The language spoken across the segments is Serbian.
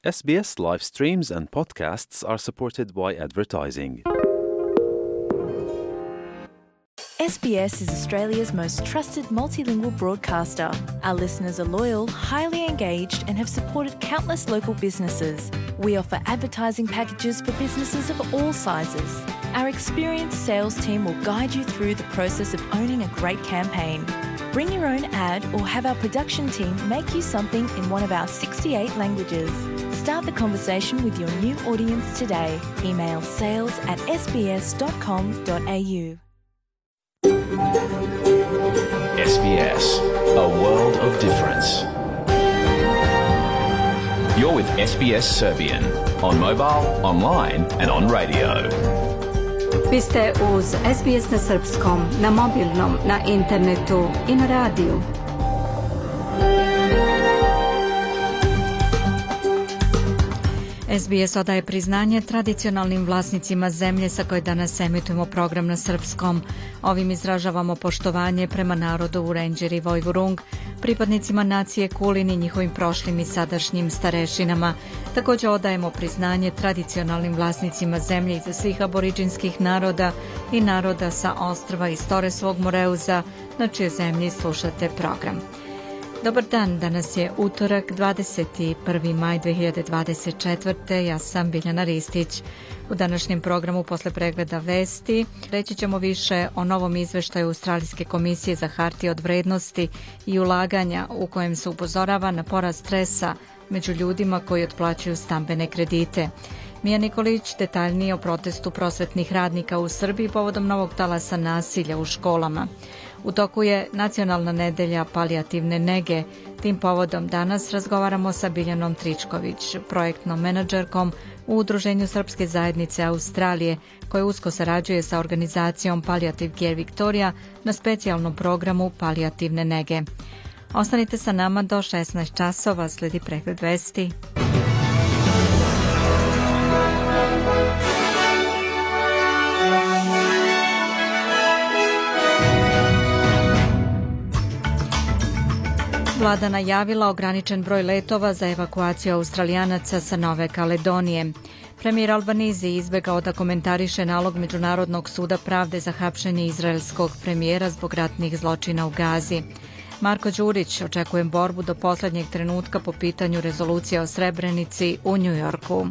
SBS live streams and podcasts are supported by advertising. SBS is Australia's most trusted multilingual broadcaster. Our listeners are loyal, highly engaged, and have supported countless local businesses. We offer advertising packages for businesses of all sizes. Our experienced sales team will guide you through the process of owning a great campaign. Bring your own ad or have our production team make you something in one of our 68 languages. Start the conversation with your new audience today. Email sales@sbs.com.au. SBS, a world of difference. You're with SBS Serbian on mobile, online and on radio. Vi ste uz SBS na srpskom, na mobilnom, na internetu i na radiju. SBS odaje priznanje tradicionalnim vlasnicima zemlje sa koje danas emitujemo program na srpskom. Ovim izražavamo poštovanje prema narodu Wurundjeri i Woiwurrung, pripadnicima nacije Kulin i njihovim prošlim i sadašnjim starešinama. Također odajemo priznanje tradicionalnim vlasnicima zemlje iza svih aboriđinskih naroda i naroda sa ostrva iz Toresovog Moreuza, na čijoj zemlji slušate program. Dobar dan, danas je utorak, 21. maj 2024. Ja sam Biljana Ristić. U današnjem programu posle pregleda vesti reći ćemo više o novom izveštaju Australijske komisije za hartije od vrednosti i ulaganja u kojem se upozorava na porast stresa među ljudima koji otplaćuju stambene kredite. Mija Nikolić detaljnije o protestu prosvetnih radnika u Srbiji povodom novog talasa nasilja u školama. U toku je Nacionalna nedelja palijativne nege. Tim povodom danas razgovaramo sa Biljanom Tričković, projektnom menadžerkom u Udruženju Srpske zajednice Australije, koja usko sarađuje sa organizacijom Palliative Care Victoria na specijalnom programu palijativne nege. Ostanite sa nama do 16 časova, sledi pregled vesti. Vlada najavila ograničen broj letova za evakuaciju Australijanaca sa Nove Kaledonije. Premijer Albanizi izbegao da komentariše nalog Međunarodnog suda pravde za hapšenje izraelskog premijera zbog ratnih zločina u Gazi. Marko Đurić očekuje borbu do posljednjeg trenutka po pitanju rezolucije o Srebrenici u Njujorku.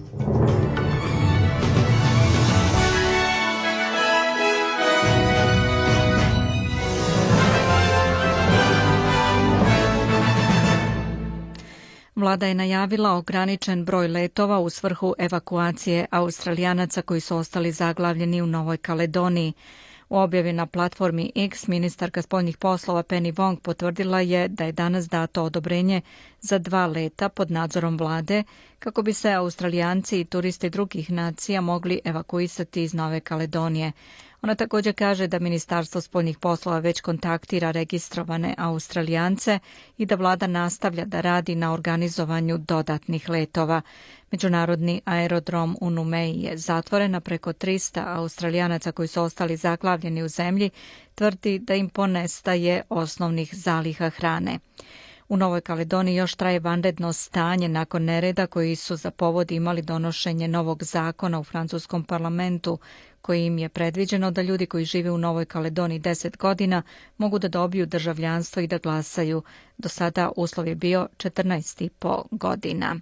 Vlada je najavila ograničen broj letova u svrhu evakuacije Australijanaca koji su ostali zaglavljeni u Novoj Kaledoniji. U objavi na platformi X ministarka spoljnih poslova Penny Wong potvrdila je da je danas dato odobrenje za 2 leta pod nadzorom vlade kako bi se Australijanci i turisti drugih nacija mogli evakuisati iz Nove Kaledonije. Ona također kaže da Ministarstvo spoljnih poslova već kontaktira registrovane Australijance i da vlada nastavlja da radi na organizovanju dodatnih letova. Međunarodni aerodrom u Numeji je zatvoren, a preko 300 Australijanaca koji su ostali zaglavljeni u zemlji tvrdi da im ponestaje osnovnih zaliha hrane. U Novoj Kaledoniji još traje vanredno stanje nakon nereda koji su za povod imali donošenje novog zakona u francuskom parlamentu, kojim je predviđeno da ljudi koji žive u Novoj Kaledoniji 10 godina mogu da dobiju državljanstvo i da glasaju. Do sada uslov je bio 14,5 godina.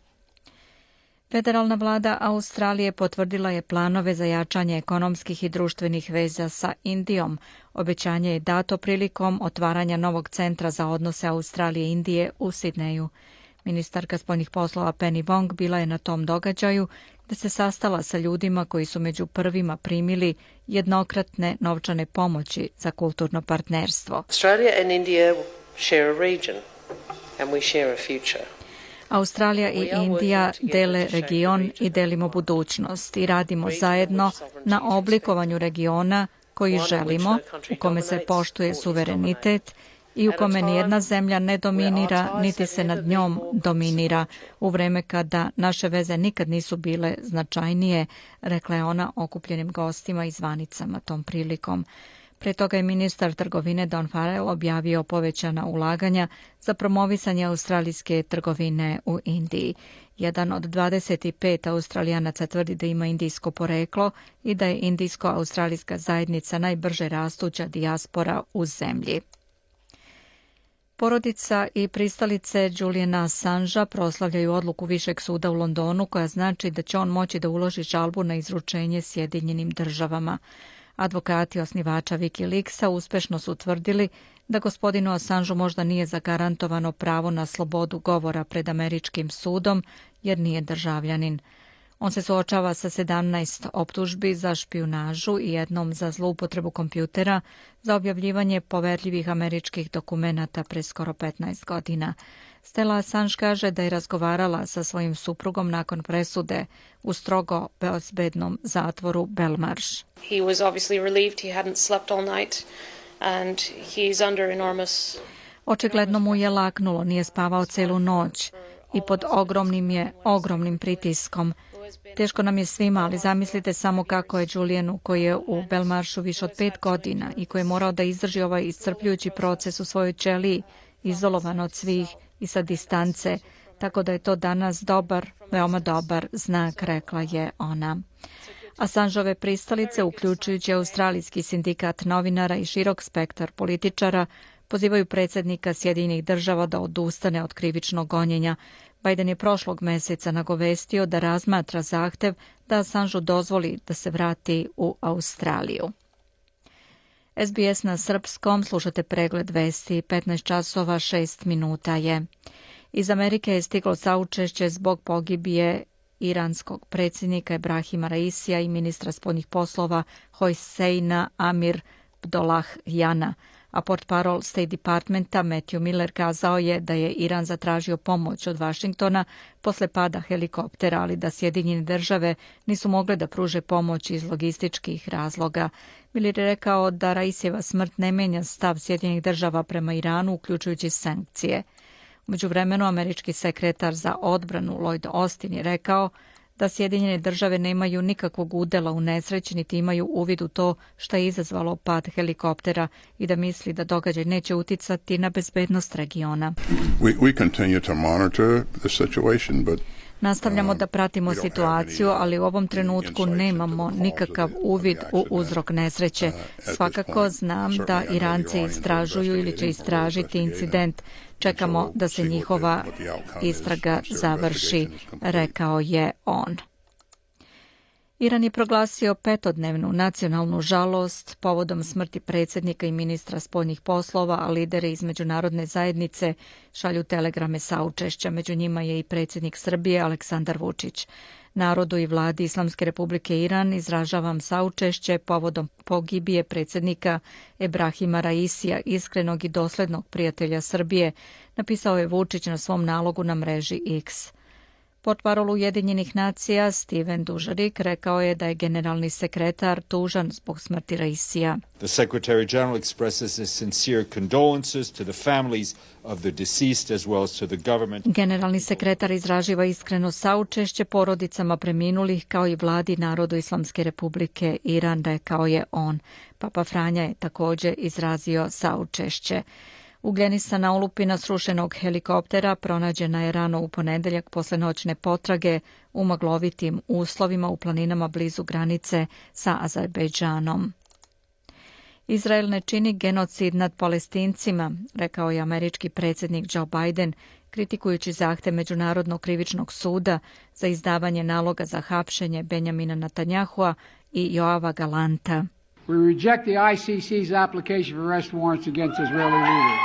Federalna vlada Australije potvrdila je planove za jačanje ekonomskih i društvenih veza sa Indijom. Obećanje je dato prilikom otvaranja novog centra za odnose Australije i Indije u Sidneju. Ministarka spoljnih poslova Penny Wong bila je na tom događaju da se sastala sa ljudima koji su među prvima primili jednokratne novčane pomoći za kulturno partnerstvo. Australia and India share a region and we share a future. Australija i Indija dele region i delimo budućnost i radimo zajedno na oblikovanju regiona koji želimo, u kome se poštuje suverenitet i u kome nijedna zemlja ne dominira, niti se nad njom dominira, u vreme kada naše veze nikad nisu bile značajnije, rekla je ona okupljenim gostima i zvanicama tom prilikom. Pre toga je ministar trgovine Don Farrell objavio povećana ulaganja za promovisanje australijske trgovine u Indiji. Jedan od 25 Australijanaca tvrdi da ima indijsko poreklo i da je indijsko-australijska zajednica najbrže rastuća dijaspora u zemlji. Porodica i pristalice Juliana Assangea proslavljaju odluku Višeg suda u Londonu koja znači da će on moći da uloži žalbu na izručenje Sjedinjenim državama. Advokati osnivača Wikileaksa uspešno su tvrdili da gospodinu Assangeu možda nije zagarantovano pravo na slobodu govora pred američkim sudom jer nije državljanin. On se suočava sa 17 optužbi za špijunažu i jednom za zloupotrebu kompjutera za objavljivanje poverljivih američkih dokumenata pre skoro 15 godina. Stella Assange kaže da je razgovarala sa svojim suprugom nakon presude u strogo bezbednom zatvoru Belmarsh. He was obviously relieved he hadn't slept all night and he's under enormous... Očigledno mu je laknulo, nije spavao celu noć i pod ogromnim pritiskom. Teško nam je svima, ali zamislite samo kako je Julianu, koji je u Belmarshu više od 5 godina i koji je morao da izdrži ovaj iscrpljujući proces u svojoj ćeliji, izolovan od svih i sa distance, tako da je to danas veoma dobar znak, rekla je ona. Assangeove pristalice, uključujući Australijski sindikat novinara i širok spektar političara, pozivaju predsjednika Sjedinjenih država da odustane od krivičnog gonjenja. Biden je prošlog meseca nagovestio da razmatra zahtev da Assangeu dozvoli da se vrati u Australiju. SBS na srpskom, slušate pregled vesti, 15 časova 6 minuta je. Iz Amerike je stiglo saučešće zbog pogibije iranskog predsjednika Ebrahima Raisija i ministra spoljnih poslova Hosseina Amir Abdollahjana, a portparol State Departmenta Matthew Miller kazao je da je Iran zatražio pomoć od Vašingtona posle pada helikoptera, ali da Sjedinjene države nisu mogle da pruže pomoć iz logističkih razloga. Miller je rekao da Raisijeva smrt ne menja stav Sjedinjenih država prema Iranu, uključujući sankcije. U međuvremenu, američki sekretar za odbranu Lloyd Austin je rekao da Sjedinjene države nemaju nikakvog udela u nesreći, niti imaju uvid u to što je izazvalo pad helikoptera i da misli da događaj neće uticati na bezbednost regiona. We continue to monitor the situation, but Nastavljamo da pratimo situaciju, ali u ovom trenutku nemamo nikakav uvid u uzrok nesreće. Svakako znam da Iranci istražuju ili će istražiti incident. Čekamo da se njihova istraga završi, rekao je on. Iran je proglasio 5-dnevnu nacionalnu žalost povodom smrti predsjednika i ministra spoljnih poslova, a lideri iz međunarodne zajednice šalju telegrame saučešća. Među njima je i predsjednik Srbije Aleksandar Vučić. Narodu i vladi Islamske republike Iran izražavam saučešće povodom pogibije predsjednika Ebrahima Raisija, iskrenog i doslednog prijatelja Srbije, napisao je Vučić na svom nalogu na mreži X. Portparol Ujedinjenih nacija Steven Dujarric rekao je da je generalni sekretar tužan zbog smrti Raisija. The Secretary General expresses his sincere condolences to the families of the deceased as well as to the government. Generalni sekretar izraživa iskreno saučešće porodicama preminulih kao i vladi Narodu Islamske republike Iran, rekao je on. Papa Franja je također izrazio saučešće. Ugljenisana olupina srušenog helikoptera pronađena je rano u ponedeljak posle noćne potrage u maglovitim uslovima u planinama blizu granice sa Azerbejdžanom. Izrael ne čini genocid nad Palestincima, rekao je američki predsjednik Joe Biden, kritikujući zahtev Međunarodnog krivičnog suda za izdavanje naloga za hapšenje Benjamina Netanjahua i Joava Galanta. We reject the ICC's application for arrest warrants against Israeli leaders.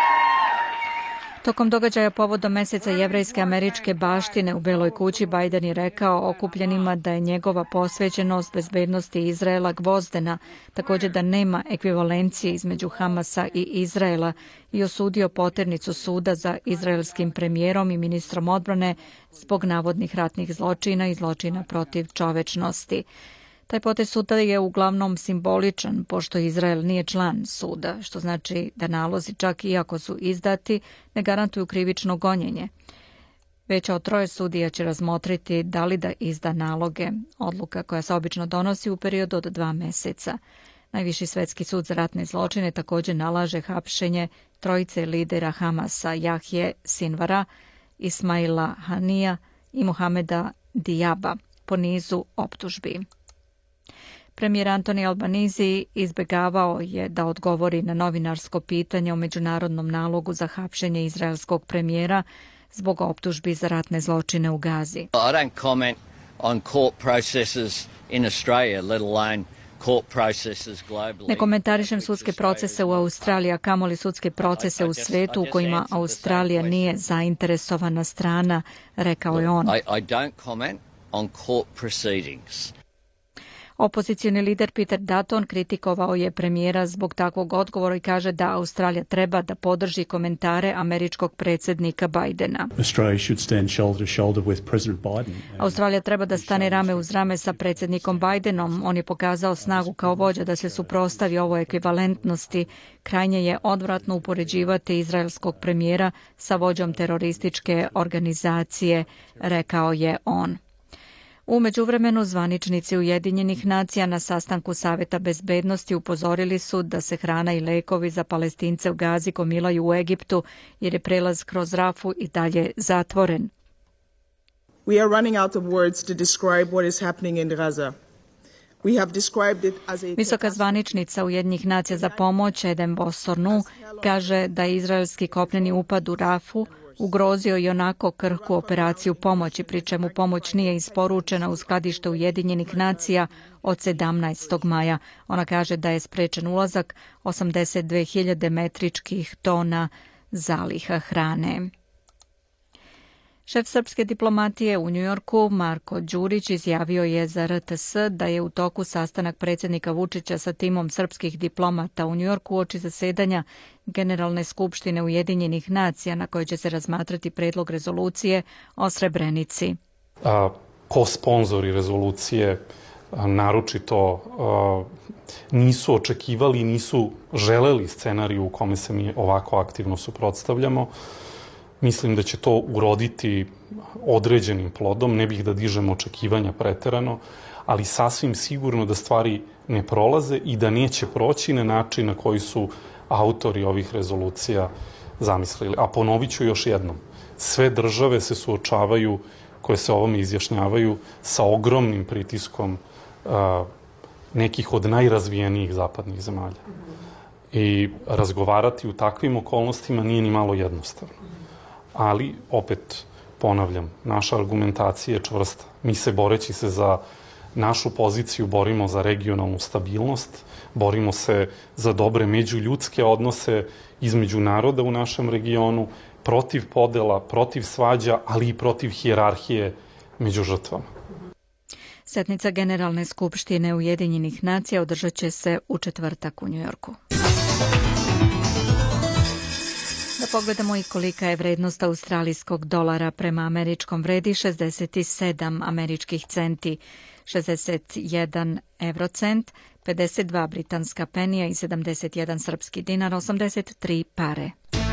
Tokom događaja povodom meseca jevrejske američke baštine u Beloj kući, Biden je rekao okupljenima da je njegova posvećenost bezbednosti Izraela gvozdena, također da nema ekvivalencije između Hamasa i Izraela i osudio poternicu suda za izraelskim premijerom i ministrom odbrane zbog navodnih ratnih zločina i zločina protiv čovečnosti. Taj potez suda je uglavnom simboličan, pošto Izrael nije član suda, što znači da nalozi, čak i ako su izdati, ne garantuju krivično gonjenje. Veća od 3 sudija će razmotriti da li da izda naloge, odluka koja se obično donosi u periodu od 2 meseca. Najviši svetski sud za ratne zločine također nalaže hapšenje trojice lidera Hamasa, Jahje Sinvara, Ismaila Hanija i Mohameda Dijaba po nizu optužbi. Premijer Antoni Albanizi izbjegavao je da odgovori na novinarsko pitanje o međunarodnom nalogu za hapšenje izraelskog premijera zbog optužbi za ratne zločine u Gazi. I don't comment on court processes in Australia, let alone court processes globally. Ne komentarišem sudske procese u Australiji, a kamoli sudske procese u svijetu u kojima Australija nije zainteresovana strana, rekao je on. I don't comment on court proceedings. Opozicioni lider Peter Dutton kritikovao je premijera zbog takvog odgovora i kaže da Australija treba da podrži komentare američkog predsjednika Bidena. Australija treba da stane rame uz rame sa predsjednikom Bidenom. On je pokazao snagu kao vođa da se suprotstavi ovoj ekvivalentnosti. Krajnje je odvratno upoređivati izraelskog premijera sa vođom terorističke organizacije, rekao je on. U međuvremenu zvaničnici Ujedinjenih nacija na sastanku Saveta bezbednosti upozorili su da se hrana i lekovi za Palestince u Gazi gomilaju u Egiptu jer je prelaz kroz Rafu i dalje zatvoren. We are running out of words to describe what is happening in Gaza. We have described it as a... Visoka zvaničnica Ujedinjenih nacija za pomoć Edem Bosornu kaže da je izraelski kopneni upad u Rafu ugrozio i onako krhku operaciju pomoći, pri čemu pomoć nije isporučena u skladište Ujedinjenih nacija od 17. maja. Ona kaže da je sprečen ulazak 82.000 metričkih tona zaliha hrane. Šef srpske diplomatije u Njujorku, Marko Đurić, izjavio je za RTS da je u toku sastanak predsjednika Vučića sa timom srpskih diplomata u Njujorku uoči zasedanja Generalne skupštine Ujedinjenih nacija na kojoj će se razmatrati predlog rezolucije o Srebrenici. Ko-sponzori rezolucije naročito nisu očekivali i nisu želeli scenariju u kome se mi ovako aktivno suprotstavljamo. Mislim da će to uroditi određenim plodom, ne bih da dižem očekivanja preterano, ali sasvim sigurno da stvari ne prolaze i da neće proći na način na koji su autori ovih rezolucija zamislili. A ponovit ću još jednom, sve države se suočavaju, koje se ovome izjašnjavaju, sa ogromnim pritiskom nekih od najrazvijenijih zapadnih zemalja. I razgovarati u takvim okolnostima nije ni malo jednostavno. Ali, opet ponavljam, naša argumentacija je čvrsta. Mi se, boreći se za našu poziciju, borimo za regionalnu stabilnost, borimo se za dobre međuljudske odnose između naroda u našem regionu, protiv podela, protiv svađa, ali i protiv hijerarhije među žrtvama. Sednica Generalne skupštine Ujedinjenih nacija održat će se u četvrtak u Njujorku. Da pogledamo i kolika je vrednost australijskog dolara. Prema američkom vredi 67 američkih centi, 61 eurocent, 52 britanska penija i 71 srpski dinar, 83 pare.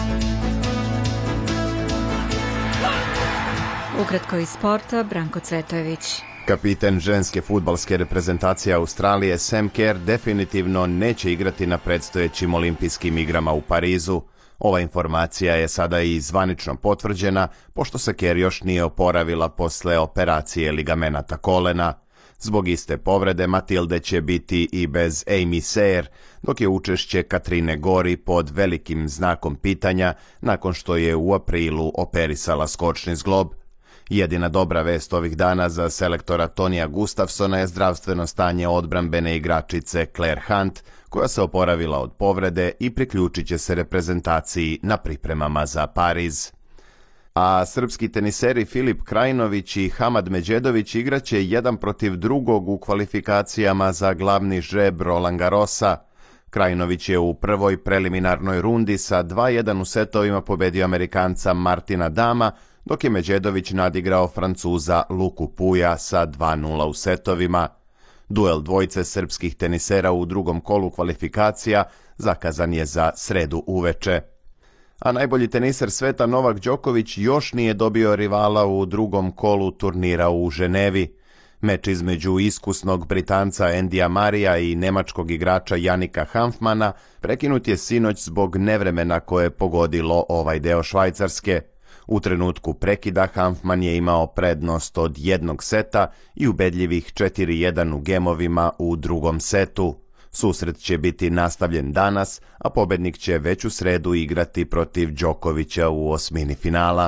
Ukratko iz sporta, Branko Cvetojević. Kapiten ženske fudbalske reprezentacije Australije Sam Kerr definitivno neće igrati na predstojećim olimpijskim igrama u Parizu. Ova informacija je sada i zvanično potvrđena, pošto se Kerr još nije oporavila posle operacije ligamenata kolena. Zbog iste povrede Matilde će biti i bez Amy Sayre, dok je učešće Katrine Gori pod velikim znakom pitanja nakon što je u aprilu operisala skočni zglob. Jedina dobra vest ovih dana za selektora Tonija Gustafsona je zdravstveno stanje odbrambene igračice Claire Hunt, koja se oporavila od povrede i priključit će se reprezentaciji na pripremama za Pariz. A srpski teniseri Filip Krajinović i Hamad Međedović igraće jedan protiv drugog u kvalifikacijama za glavni žreb Roland Garrosa. Krajinović je u prvoj preliminarnoj rundi sa 2-1 u setovima pobedio Amerikanca Martina Dama, dok je Međedović nadigrao Francuza Luku Puja sa 2-0 u setovima. Duel dvojce srpskih tenisera u drugom kolu kvalifikacija zakazan je za sredu uveče. A najbolji teniser sveta Novak Đoković još nije dobio rivala u drugom kolu turnira u Ženevi. Meč između iskusnog Britanca Andyja Murraya i nemačkog igrača Jannika Hanfmana prekinut je sinoć zbog nevremena koje je pogodilo ovaj deo Švajcarske. U trenutku prekida Hanfman je imao prednost od jednog seta i ubedljivih 4-1 u gemovima u drugom setu. Susret će biti nastavljen danas, a pobednik će već u sredu igrati protiv Đokovića u osmini finala.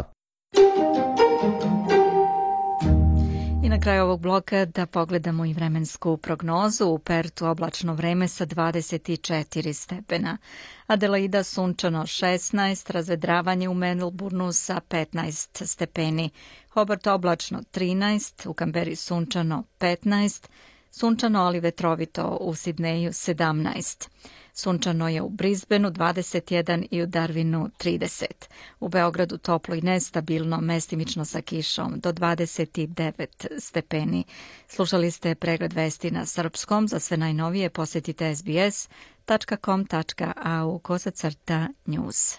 I na kraju ovog bloka da pogledamo i vremensku prognozu. U Pertu oblačno vreme sa 24 stepena. Adelaida sunčano 16, razvedravanje u Melbourneu sa 15 stepeni. Hobart oblačno 13, u Kamberi sunčano 15, sunčano ali vetrovito u Sidneju 17. Sunčano je u Brisbaneu 21 i u Darwinu 30. U Beogradu toplo i nestabilno, mestimično sa kišom do 29 stepeni. Slušali ste pregled vesti na srpskom. Za sve najnovije posjetite sbs.com.au/news.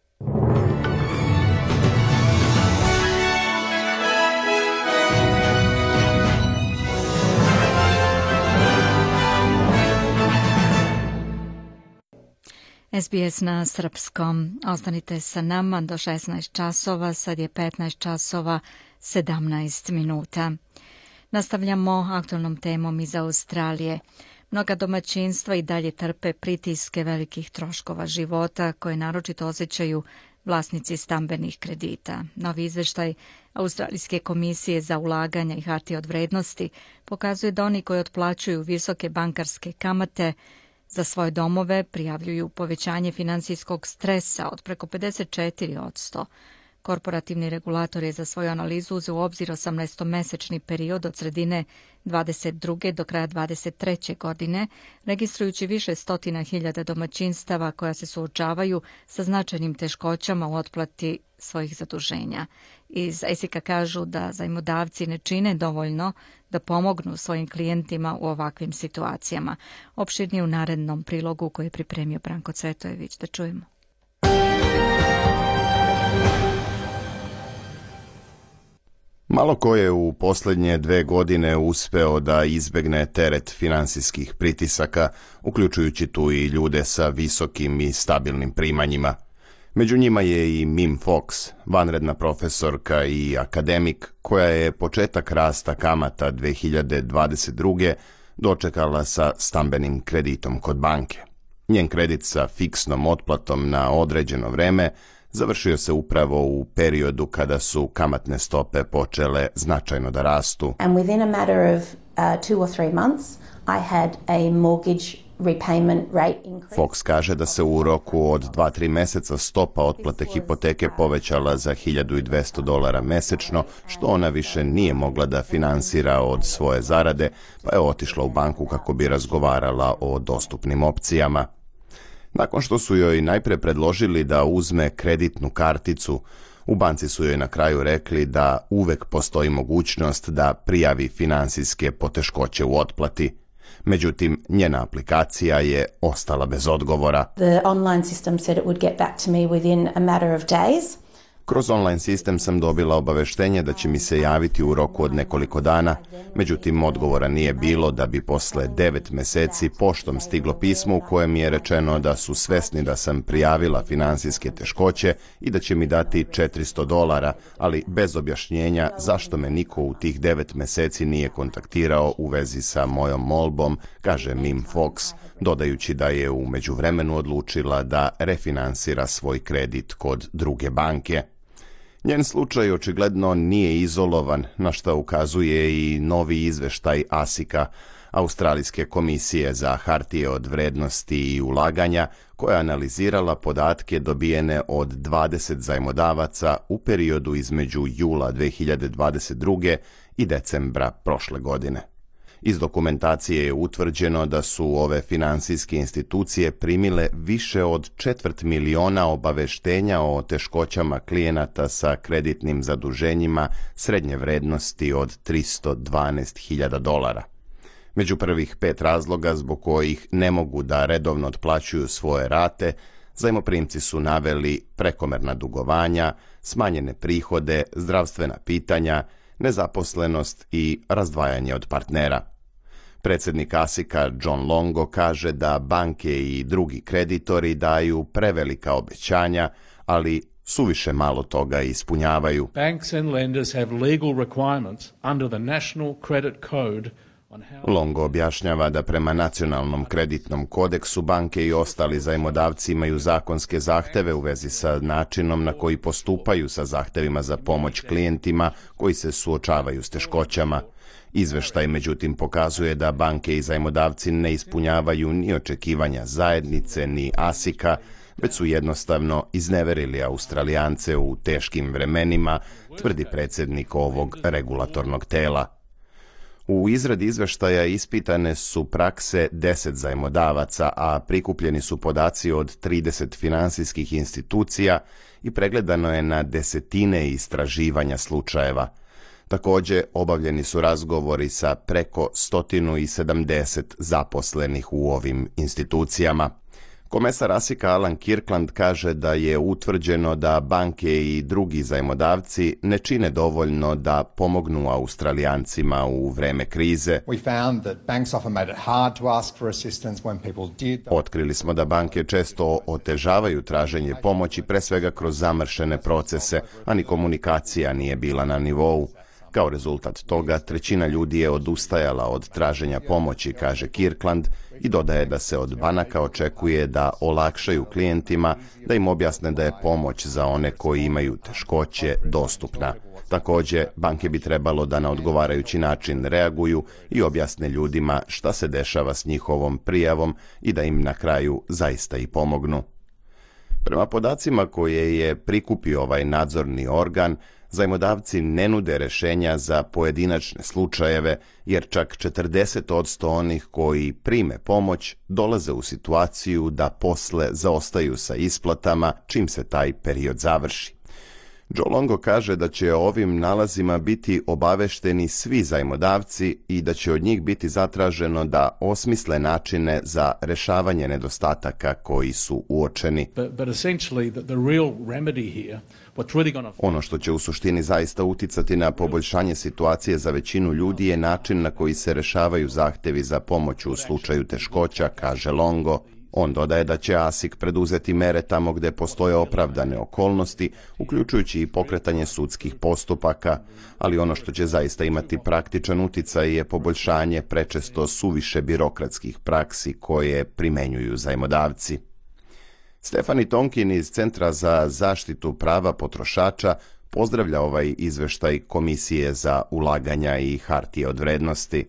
SBS na srpskom. Ostanite sa nama do 16 časova, sad je 15 časova 17 minuta. Nastavljamo aktualnom temom iz Australije. Mnoga domaćinstva i dalje trpe pritiske velikih troškova života koje naročito osjećaju vlasnici stambenih kredita. Novi izveštaj Australijske komisije za ulaganja i hartije od vrednosti pokazuje da oni koji otplaćuju visoke bankarske kamate za svoje domove prijavljuju povećanje finansijskog stresa od preko 54%. Korporativni regulator je za svoju analizu uzeo u obzir 18-mesečni period od sredine 22. do kraja 23. godine, registrujući više stotina hiljada domaćinstava koja se suočavaju sa značajnim teškoćama u otplati svojih zaduženja. Iz ASIC-a kažu da zajmodavci ne čine dovoljno da pomognu svojim klijentima u ovakvim situacijama. Opširnije u narednom prilogu koji je pripremio Branko Cvetojević. Da čujemo. Malo ko je u posljednje 2 godine uspeo da izbegne teret finansijskih pritisaka, uključujući tu i ljude sa visokim i stabilnim primanjima. Među njima je i Mim Fox, vanredna profesorka i akademik, koja je početak rasta kamata 2022. dočekala sa stambenim kreditom kod banke. Njen kredit sa fiksnom otplatom na određeno vreme završio se upravo u periodu kada su kamatne stope počele značajno da rastu. And within a matter of 2 or 3 months, I had a mortgage repayment rate increase. Fox kaže da se u roku od 2-3 meseca stopa otplate hipoteke povećala za $1.200 mesečno, što ona više nije mogla da finansira od svoje zarade, pa je otišla u banku kako bi razgovarala o dostupnim opcijama. Nakon što su joj najpre predložili da uzme kreditnu karticu, u banci su joj na kraju rekli da uvek postoji mogućnost da prijavi finansijske poteškoće u otplati. Međutim, njena aplikacija je ostala bez odgovora. The online system said it would get back to me within a matter of days. Kroz online sistem sam dobila obaveštenje da će mi se javiti u roku od nekoliko dana, međutim odgovora nije bilo da bi posle 9 meseci poštom stiglo pismo u kojem je rečeno da su svesni da sam prijavila finansijske teškoće i da će mi dati $400, ali bez objašnjenja zašto me niko u tih 9 meseci nije kontaktirao u vezi sa mojom molbom, kaže Mim Fox, dodajući da je u međuvremenu odlučila da refinansira svoj kredit kod druge banke. Njen slučaj očigledno nije izolovan, na što ukazuje i novi izveštaj ASIC-a, Australijske komisije za hartije od vrednosti i ulaganja, koja je analizirala podatke dobijene od 20 zajmodavaca u periodu između jula 2022. i decembra prošle godine. Iz dokumentacije je utvrđeno da su ove finansijske institucije primile više od 250.000 obaveštenja o teškoćama klijenata sa kreditnim zaduženjima srednje vrednosti od $312.000. Među prvih 5 razloga zbog kojih ne mogu da redovno otplaćuju svoje rate, zajmoprimci su naveli prekomerna dugovanja, smanjene prihode, zdravstvena pitanja, nezaposlenost i razdvajanje od partnera. Predsjednik ASIC-a John Longo kaže da banke i drugi kreditori daju prevelika obećanja, ali suviše malo toga ispunjavaju. Banks and lenders have legal requirements under the National Credit Code. Longo objašnjava da prema nacionalnom kreditnom kodeksu banke i ostali zajmodavci imaju zakonske zahteve u vezi sa načinom na koji postupaju sa zahtevima za pomoć klijentima koji se suočavaju s teškoćama. Izveštaj međutim pokazuje da banke i zajmodavci ne ispunjavaju ni očekivanja zajednice ni ASIC-a, već su jednostavno izneverili Australijance u teškim vremenima, tvrdi predsjednik ovog regulatornog tela. U izradi izveštaja ispitane su prakse 10 zajmodavaca, a prikupljeni su podaci od 30 finansijskih institucija i pregledano je na desetine istraživanja slučajeva. Također, obavljeni su razgovori sa preko 170 zaposlenih u ovim institucijama. Komesar ASIC-a Alan Kirkland kaže da je utvrđeno da banke i drugi zajmodavci ne čine dovoljno da pomognu Australijancima u vreme krize. Otkrili smo da banke često otežavaju traženje pomoći, pre svega kroz zamršene procese, a ni komunikacija nije bila na nivou. Kao rezultat toga, 1/3 ljudi je odustajala od traženja pomoći, kaže Kirkland, i dodaje da se od banaka očekuje da olakšaju klijentima, da im objasne da je pomoć za one koji imaju teškoće dostupna. Također, banke bi trebalo da na odgovarajući način reaguju i objasne ljudima šta se dešava s njihovom prijavom i da im na kraju zaista i pomognu. Prema podacima koje je prikupio ovaj nadzorni organ, zajmodavci ne nude rješenja za pojedinačne slučajeve, jer čak 40% onih koji prime pomoć dolaze u situaciju da posle zaostaju sa isplatama čim se taj period završi. Joe Longo kaže da će o ovim nalazima biti obavešteni svi zajmodavci i da će od njih biti zatraženo da osmisle načine za rešavanje nedostataka koji su uočeni. Ono što će u suštini zaista uticati na poboljšanje situacije za većinu ljudi je način na koji se rešavaju zahtevi za pomoć u slučaju teškoća, kaže Longo. On dodaje da će ASIC preduzeti mere tamo gde postoje opravdane okolnosti, uključujući i pokretanje sudskih postupaka, ali ono što će zaista imati praktičan uticaj je poboljšanje prečesto suviše birokratskih praksi koje primenjuju zajmodavci. Stephanie Tonkin iz Centra za zaštitu prava potrošača pozdravlja ovaj izveštaj Komisije za ulaganja i hartije od vrednosti.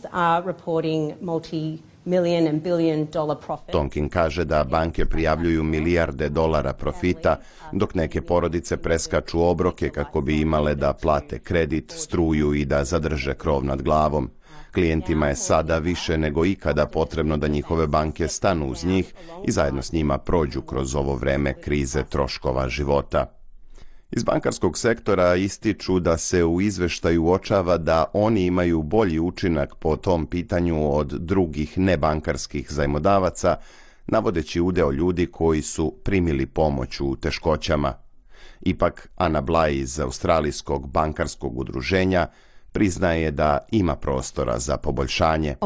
Tonkin kaže da banke prijavljuju milijarde dolara profita, dok neke porodice preskaču obroke kako bi imale da plate kredit, struju i da zadrže krov nad glavom. Klijentima je sada više nego ikada potrebno da njihove banke stanu uz njih i zajedno s njima prođu kroz ovo vreme krize troškova života. Iz bankarskog sektora ističu da se u izveštaju uočava da oni imaju bolji učinak po tom pitanju od drugih nebankarskih zajmodavaca, navodeći udeo ljudi koji su primili pomoć u teškoćama. Ipak, Ana Blaj iz Australijskog bankarskog udruženja priznaje da ima prostora za poboljšanje.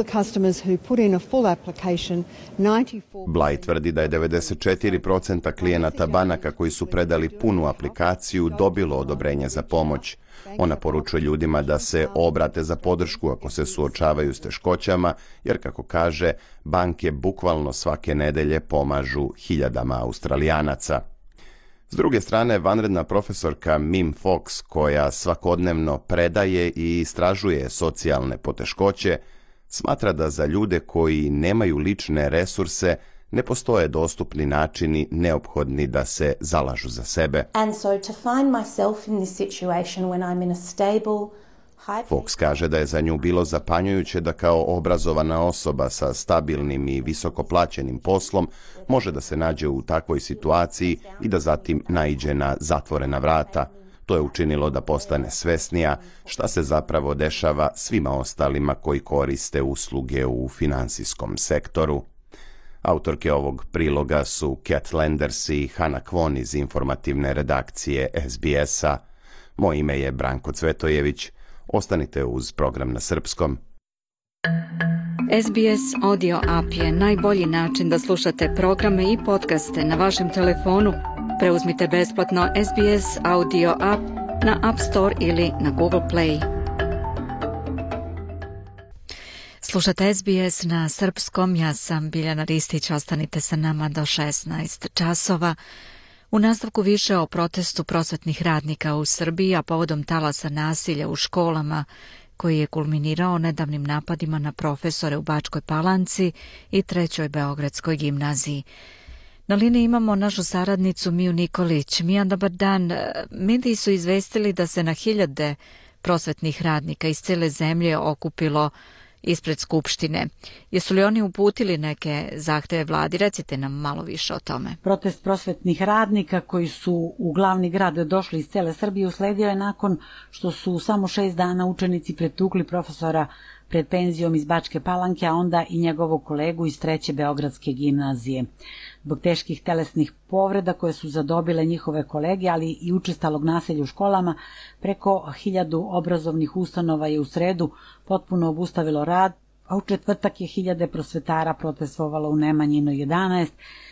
Blaj tvrdi da je 94% klijenata banaka koji su predali punu aplikaciju dobilo odobrenje za pomoć. Ona poručuje ljudima da se obrate za podršku ako se suočavaju s teškoćama, jer kako kaže, banke bukvalno svake nedelje pomažu hiljadama Australijanaca. S druge strane, vanredna profesorka Mim Fox, koja svakodnevno predaje i istražuje socijalne poteškoće, smatra da za ljude koji nemaju lične resurse ne postoje dostupni načini neophodni da se zalažu za sebe. Fox kaže da je za nju bilo zapanjujuće da kao obrazovana osoba sa stabilnim i visoko plaćenim poslom može da se nađe u takvoj situaciji i da zatim naiđe na zatvorena vrata. To je učinilo da postane svesnija šta se zapravo dešava svima ostalima koji koriste usluge u finansijskom sektoru. Autorke ovog priloga su Kat Landers i Hannah Kwon iz informativne redakcije SBS-a. Moje ime je Branko Cvetojević. Ostanite uz program na srpskom. SBS Audio App je najbolji način da slušate programe i podcaste na vašem telefonu. Preuzmite besplatno SBS Audio App na App Store ili na Google Play. Slušate SBS na srpskom, ja sam Biljana Ristić, ostanite sa nama do 16 časova. U nastavku više o protestu prosvetnih radnika u Srbiji, a povodom talasa nasilja u školama, koji je kulminirao nedavnim napadima na profesore u Bačkoj Palanci i 3. Beogradskoj gimnaziji. Na liniji imamo našu saradnicu Miju Nikolić. Mija, dobar dan. Mediji su izvestili da se na hiljade prosvetnih radnika iz cele zemlje okupilo ispred Skupštine. Jesu li oni uputili neke zahteve vladi? Recite nam malo više o tome. Protest prosvetnih radnika koji su u glavni grad došli iz cele Srbije usledio je nakon što su samo 6 dana učenici pretukli profesora pred penzijom iz Bačke Palanke, a onda i njegovog kolegu iz 3. Beogradske gimnazije. Zbog teških telesnih povreda koje su zadobile njihove kolege, ali i učestalog nasilja u školama, preko 1000 obrazovnih ustanova je u sredu potpuno obustavilo rad, a u četvrtak je 1000 prosvetara protestovalo u Nemanjinu 11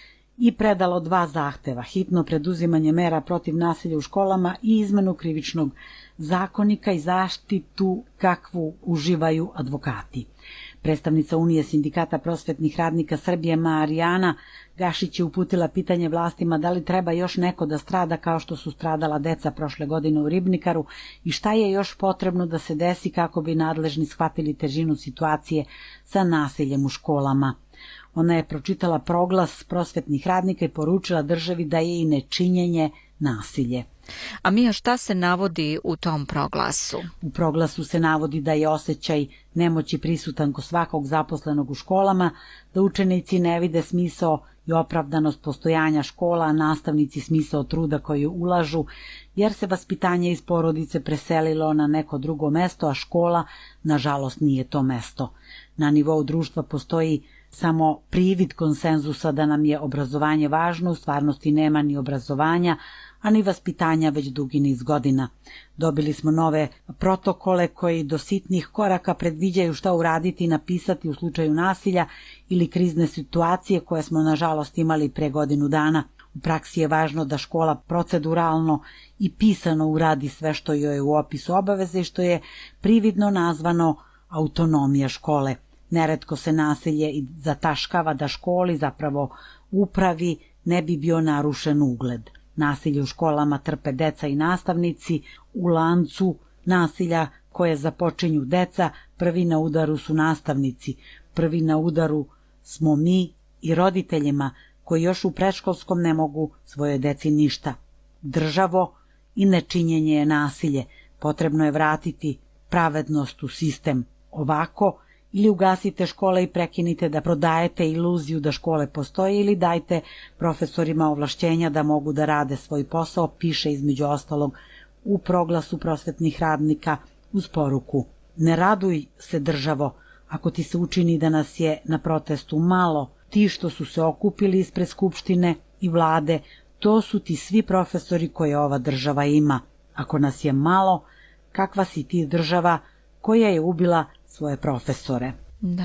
i predalo 2 zahteva: hitno preduzimanje mera protiv nasilja u školama i izmenu krivičnog zakonika i zaštitu kakvu uživaju advokati. Predstavnica Unije sindikata prosvetnih radnika Srbije Marijana Gašić je uputila pitanje vlastima da li treba još neko da strada kao što su stradala deca prošle godine u Ribnikaru i šta je još potrebno da se desi kako bi nadležni shvatili težinu situacije sa nasiljem u školama. Ona je pročitala proglas prosvetnih radnika i poručila državi da je i nečinjenje nasilje. A Mija, šta se navodi u tom proglasu? U proglasu se navodi da je osjećaj nemoći prisutan kod svakog zaposlenog u školama, da učenici ne vide smisao i opravdanost postojanja škola, a nastavnici smisao truda koji ulažu, jer se vaspitanje iz porodice preselilo na neko drugo mesto, a škola, nažalost, nije to mesto. Na nivou društva postoji samo privid konsenzusa da nam je obrazovanje važno, u stvarnosti nema ni obrazovanja, a ni vaspitanja već dugi niz godina. Dobili smo nove protokole koji do sitnih koraka predviđaju šta uraditi i napisati u slučaju nasilja ili krizne situacije koje smo nažalost imali pre godinu dana. U praksi je važno da škola proceduralno i pisano uradi sve što joj je u opisu obaveze i što je prividno nazvano autonomija škole. Neretko se nasilje i zataškava da školi, zapravo upravi, ne bi bio narušen ugled. Nasilje u školama trpe deca i nastavnici. U lancu nasilja koje započinju deca, prvi na udaru su nastavnici. Prvi na udaru smo mi i roditeljima koji još u predškolskom ne mogu svoje deci ništa. Državo i nečinjenje je nasilje. Potrebno je vratiti pravednost u sistem. Ovako, ili ugasite škole i prekinite da prodajete iluziju da škole postoje, ili dajte profesorima ovlašćenja da mogu da rade svoj posao, piše između ostalog u proglasu prosvetnih radnika uz poruku: ne raduj se državo ako ti se učini da nas je na protestu malo, ti što su se okupili ispred Skupštine i vlade, to su ti svi profesori koje ova država ima. Ako nas je malo, kakva si ti država koja je ubila svoje profesore?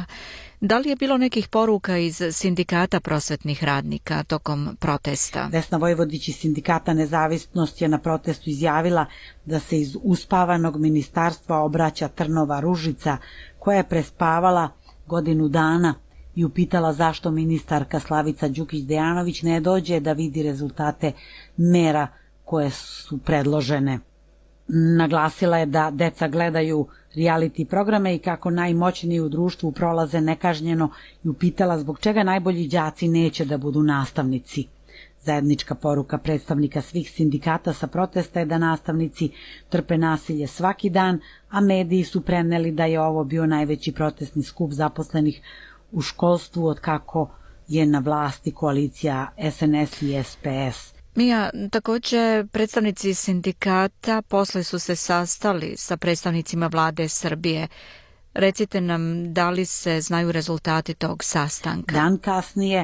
Da li je bilo nekih poruka iz sindikata prosvetnih radnika tokom protesta? Vesna Vojvodić iz sindikata Nezavisnost je na protestu izjavila da se iz uspavanog ministarstva obraća Trnova Ružica, koja je prespavala godinu dana, i upitala zašto ministarka Slavica Đukić-Dejanović ne dođe da vidi rezultate mera koje su predložene. Naglasila je da deca gledaju reality programe i kako najmoćniji u društvu prolaze nekažnjeno i upitala zbog čega najbolji đaci neće da budu nastavnici. Zajednička poruka predstavnika svih sindikata sa protesta je da nastavnici trpe nasilje svaki dan, a mediji su preneli da je ovo bio najveći protestni skup zaposlenih u školstvu od kako je na vlasti koalicija SNS i SPS. Mija, također predstavnici sindikata posle su se sastali sa predstavnicima vlade Srbije. Recite nam da li se znaju rezultati tog sastanka? Dan kasnije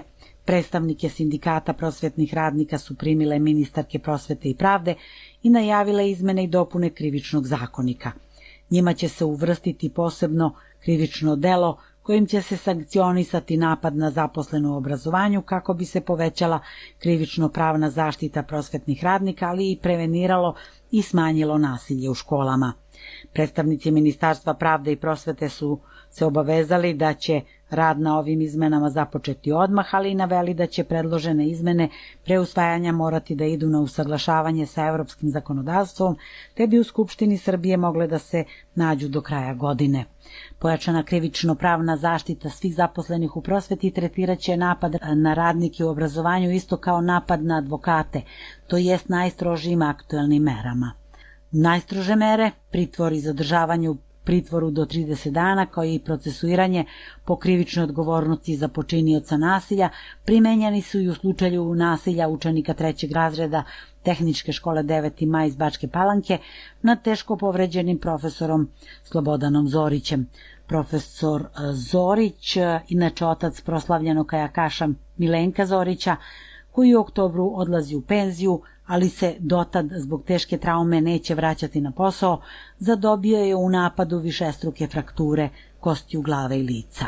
Predstavnike sindikata prosvetnih radnika su primile ministarke prosvete i pravde i najavile izmene i dopune krivičnog zakonika. Njima će se uvrstiti posebno krivično delo kojim će se sankcionisati napad na zaposlenu u obrazovanju kako bi se povećala krivično-pravna zaštita prosvetnih radnika, ali i preveniralo i smanjilo nasilje u školama. Predstavnici Ministarstva pravde i prosvete su se obavezali da će rad na ovim izmenama započeti odmah, ali i naveli da će predložene izmene pre usvajanja morati da idu na usaglašavanje sa evropskim zakonodavstvom, te bi u Skupštini Srbije mogle da se nađu do kraja godine. Pojačana krivično-pravna zaštita svih zaposlenih u prosveti tretiraće napad na radnike u obrazovanju isto kao napad na advokate, to jest najstrožijim aktuelnim merama. Najstrože mere, pritvor i zadržavanje u pritvoru do 30 dana, kao i procesuiranje po krivičnoj odgovornosti za počinioca nasilja, primenjeni su i u slučaju nasilja učenika 3. razreda Tehničke škole 9. maj iz Bačke Palanke nad teško povređenim profesorom Slobodanom Zorićem. Profesor Zorić, inače otac proslavljenog kajakaša Milenka Zorića, koji u oktobru odlazi u penziju, ali se dotad zbog teške traume neće vraćati na posao, zadobio je u napadu višestruke frakture kostiju glave i lica.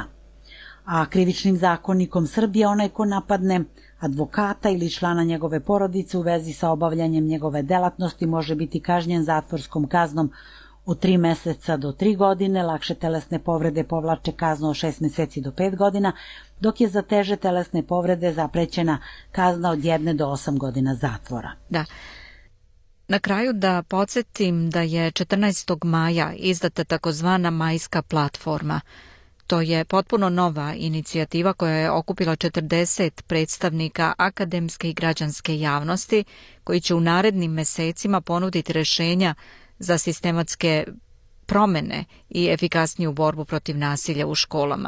A krivičnim zakonikom Srbije onaj ko napadne advokata ili člana njegove porodice u vezi sa obavljanjem njegove delatnosti može biti kažnjen zatvorskom kaznom od 3 meseca do 3 godine, lakše telesne povrede povlače kaznu od 6 meseci do 5 godina, dok je za teže telesne povrede zaprećena kazna od 1 do 8 godina zatvora. Da. Na kraju da podsjetim da je 14. maja izdata takozvana Majska platforma. To je potpuno nova inicijativa koja je okupila 40 predstavnika akademske i građanske javnosti koji će u narednim mesecima ponuditi rešenja za sistematske promene i efikasniju borbu protiv nasilja u školama.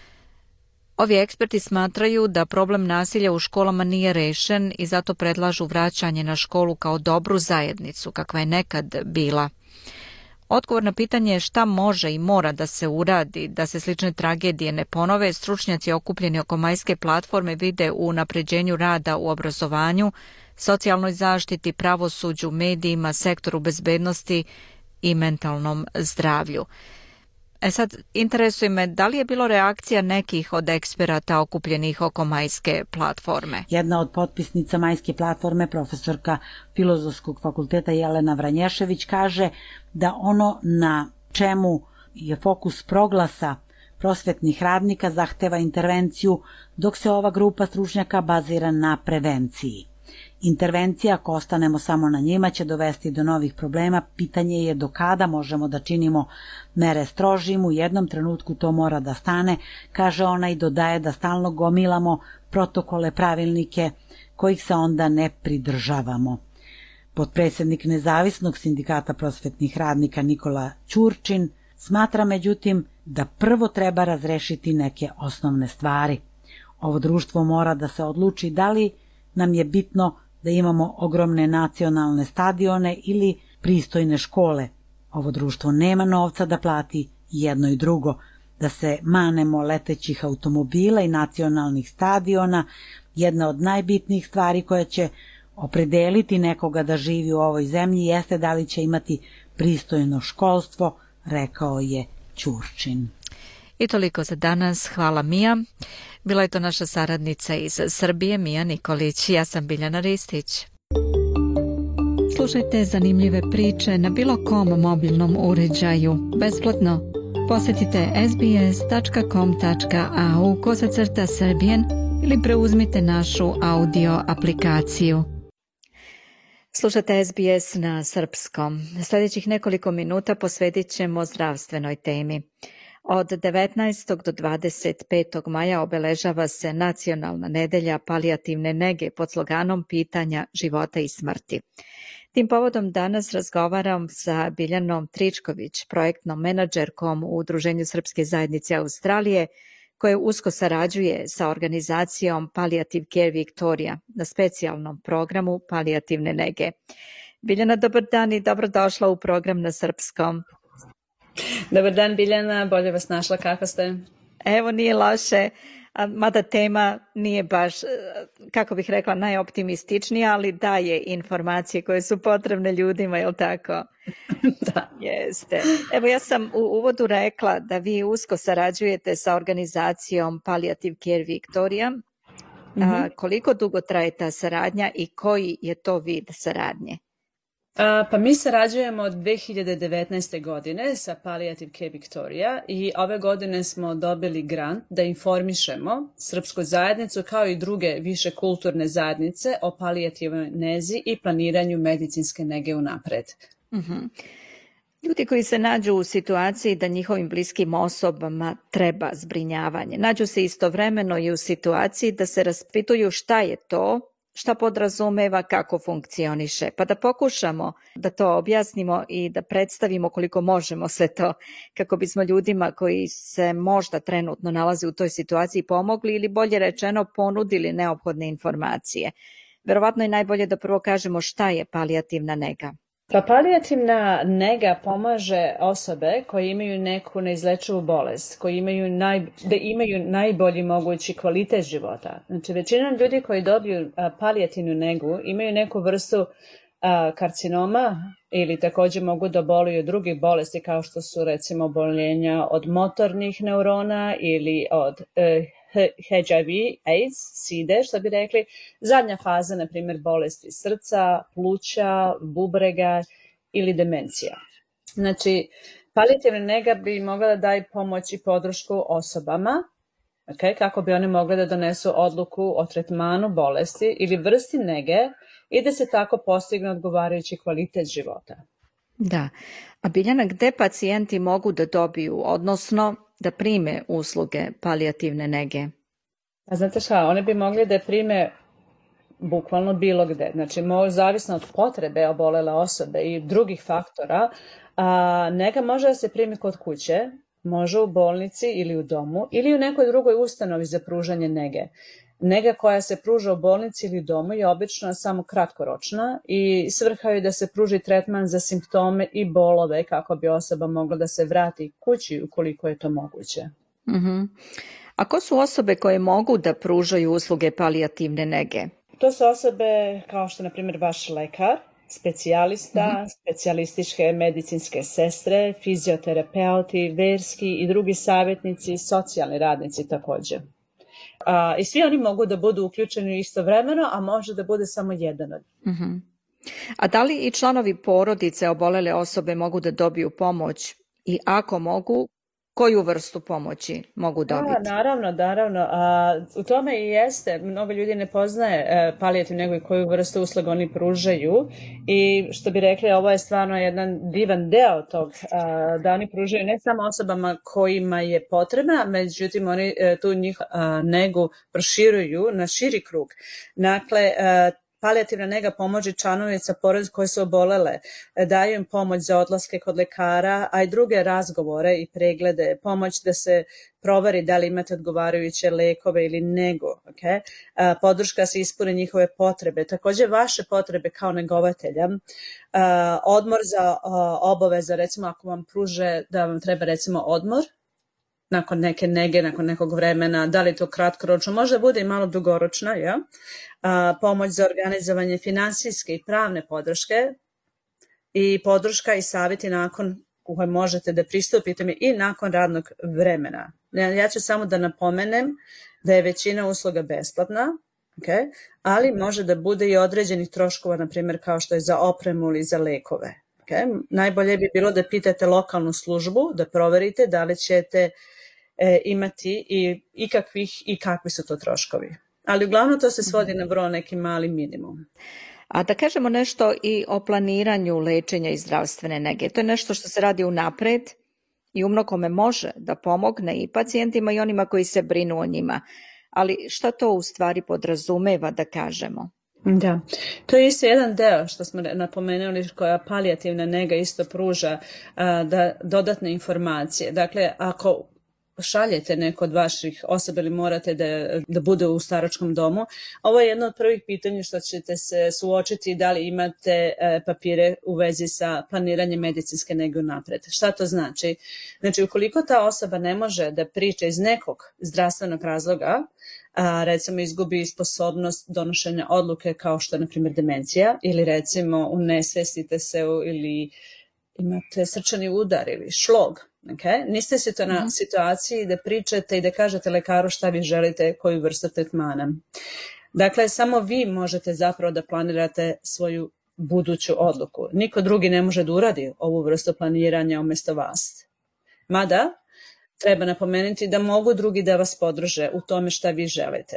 Ovi eksperti smatraju da problem nasilja u školama nije rešen i zato predlažu vraćanje na školu kao dobru zajednicu, kakva je nekad bila. Odgovor na pitanje šta može i mora da se uradi da se slične tragedije ne ponove, stručnjaci okupljeni oko Majske platforme vide u unapređenju rada u obrazovanju, socijalnoj zaštiti, pravosuđu, medijima, sektoru bezbednosti i mentalnom zdravlju. Sad, interesuje me da li je bilo reakcija nekih od eksperata okupljenih oko Majske platforme? Jedna od potpisnica Majske platforme, profesorka Filozofskog fakulteta Jelena Vranješević, kaže da ono na čemu je fokus proglasa prosvetnih radnika zahteva intervenciju, dok se ova grupa stručnjaka bazira na prevenciji. Intervencija, ako ostanemo samo na njima, će dovesti do novih problema. Pitanje je do kada možemo da činimo mere strožim. U jednom trenutku to mora da stane, kaže ona i dodaje da stalno gomilamo protokole, pravilnike kojih se onda ne pridržavamo. Potpredsednik Nezavisnog sindikata prosvetnih radnika Nikola Ćurčin smatra međutim da prvo treba razrešiti neke osnovne stvari. Ovo društvo mora da se odluči da li nam je bitno da imamo ogromne nacionalne stadione ili pristojne škole. Ovo društvo nema novca da plati jedno i drugo. Da se manemo letećih automobila i nacionalnih stadiona, jedna od najbitnijih stvari koja će opredeliti nekoga da živi u ovoj zemlji jeste da li će imati pristojno školstvo, rekao je Ćurčin. I toliko za danas. Hvala Mija. Bila je to naša saradnica iz Srbije, Mija Nikolić. Ja sam Biljana Ristić. Slušajte zanimljive priče na bilo kom mobilnom uređaju. Besplatno. Posjetite sbs.com.au/Serbian ili preuzmite našu audio aplikaciju. Slušate SBS na srpskom. Sljedećih nekoliko minuta posvetit ćemo zdravstvenoj temi. Od 19. do 25. maja obeležava se Nacionalna nedelja palijativne nege pod sloganom Pitanja života i smrti. Tim povodom danas razgovaram sa Biljanom Tričković, projektnom menadžerkom u Udruženju Srpske zajednice Australije, koje usko sarađuje sa organizacijom Palliative Care Victoria na specijalnom programu palijativne nege. Biljana, dobar dan i dobrodošla u program na srpskom. Dobar dan Biljana, bolje vas našla, kako ste? Evo, nije loše. mada tema nije baš, kako bih rekla, najoptimističnija, ali daje informacije koje su potrebne ljudima, je li tako? Da. Jeste. Evo, ja sam u uvodu rekla da vi usko sarađujete sa organizacijom Palliative Care Victoria. Koliko dugo traje ta saradnja i koji je to vid saradnje? Pa mi sarađujemo od 2019. godine sa Palliative Care Victoria i ove godine smo dobili grant da informišemo srpsku zajednicu kao i druge više kulturne zajednice o palijativnoj nezi i planiranju medicinske nege unapred. Ljudi koji se nađu u situaciji da njihovim bliskim osobama treba zbrinjavanje, nađu se istovremeno i u situaciji da se raspituju šta je to, šta podrazumeva, kako funkcioniše. Pa da pokušamo da to objasnimo i da predstavimo koliko možemo sve to, kako bismo ljudima koji se možda trenutno nalaze u toj situaciji pomogli ili bolje rečeno ponudili neophodne informacije. Verovatno je najbolje da prvo kažemo šta je palijativna nega. Pa palijativna nega pomaže osobe koje imaju neku neizlečivu bolest, koji imaju najbolji mogući kvalitet života. Znači, većina ljudi koji dobiju palijativnu negu imaju neku vrstu karcinoma ili također mogu da boluju od drugih bolesti kao što su recimo oboljenja od motornih neurona ili od HIV, AIDS, SIDE, što bi rekli, zadnja faza, na primjer, bolesti srca, pluća, bubrega ili demencija. Znači, palijativna nega bi mogla da daje pomoć i podršku osobama, kako bi one mogle da donesu odluku o tretmanu bolesti ili vrsti nege i da se tako postigne odgovarajući kvalitet života. Da. A Biljana, gde pacijenti mogu da dobiju, odnosno da prime usluge palijativne nege? A znate šta, one bi mogli da prime bukvalno bilo gde. Znači, zavisno od potrebe obolele osobe i drugih faktora, nega može da se primi kod kuće, može u bolnici ili u domu ili u nekoj drugoj ustanovi za pružanje nege. Nega koja se pruža u bolnici ili u domu je obično samo kratkoročna i svrha je da se pruži tretman za simptome i bolove kako bi osoba mogla da se vrati kući ukoliko je to moguće. A ko su osobe koje mogu da pružaju usluge palijativne nege? To su osobe kao što, na primjer, vaš lekar, specijalista, specijalističke medicinske sestre, fizioterapeuti, verski i drugi savjetnici, socijalni radnici također. I svi oni mogu da budu uključeni istovremeno, a može da bude samo jedan od njih. A da li i članovi porodice obolele osobe mogu da dobiju pomoć i ako mogu, koju vrstu pomoći mogu dobiti? Naravno. U tome i jeste. Mnogo ljudi ne poznaje palijativnu negu i koju vrstu usluga oni pružaju i što bi rekli, ovo je stvarno jedan divan deo tog da oni pružaju ne samo osobama kojima je potrebna, međutim oni tu negu proširuju na širi krug. Dakle, palijativna nega pomoći članovima porodice koje su obolele, daju im pomoć za odlaske kod lekara, a i druge razgovore i preglede, pomoć da se proveri da li imate odgovarajuće lekove ili negu, podrška se ispune njihove potrebe, također vaše potrebe kao negovatelja, odmor za obaveza, recimo ako vam pruže da vam treba recimo odmor, nakon neke nege, nakon nekog vremena, da li to kratkoročno, možda bude i malo dugoročna, pomoć za organizovanje finansijske i pravne podrške i podrška i savjeti nakon koje možete da pristupite mi i nakon radnog vremena. Ja ću samo da napomenem da je većina usluga besplatna, ali može da bude i određenih troškova, na primjer kao što je za opremu ili za lekove. Najbolje bi bilo da pitate lokalnu službu, da proverite da li ćete imati i kakvi su to troškovi. Ali uglavnom to se svodi na broj neki mali minimum. A da kažemo nešto i o planiranju lečenja i zdravstvene nege. To je nešto što se radi unapred i umnokome može da pomogne i pacijentima i onima koji se brinu o njima. Ali šta to u stvari podrazumeva da kažemo? Da, to je isto jedan deo što smo napomenuli koja palijativna nega isto pruža da dodatne informacije. Dakle, ako šaljete neko od vaših osoba ili morate da bude u staračkom domu, ovo je jedno od prvih pitanja što ćete se suočiti da li imate papire u vezi sa planiranjem medicinske nege unapred. Šta to znači? Znači, ukoliko ta osoba ne može da priča iz nekog zdravstvenog razloga, recimo izgubi sposobnost donošenja odluke kao što je, na primjer, demencija, ili recimo unesvestite se ili imate srčani udar ili šlog, okay? Niste na situaciji da pričate i da kažete lekaru šta vi želite, koju vrstu tretmana. Dakle, samo vi možete zapravo da planirate svoju buduću odluku. Niko drugi ne može da uradi ovu vrstu planiranja umjesto vas. Mada, treba napomenuti da mogu drugi da vas podrže u tome šta vi želite.